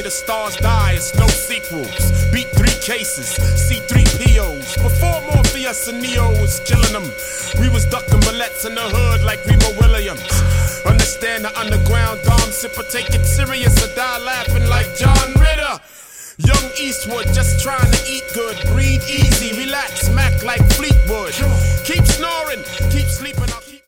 the stars die, it's no sequels. Beat 3 cases, C3POs. Before Morpheus and Neo was killing them, we was ducking bullets in the hood like Remo Williams. Understand the underground Dom sipper, take it serious or die laughing like John Ritter. Young Eastwood, just trying to eat good, breathe easy, relax, smack like Fleetwood. Keep snoring, keep sleeping up.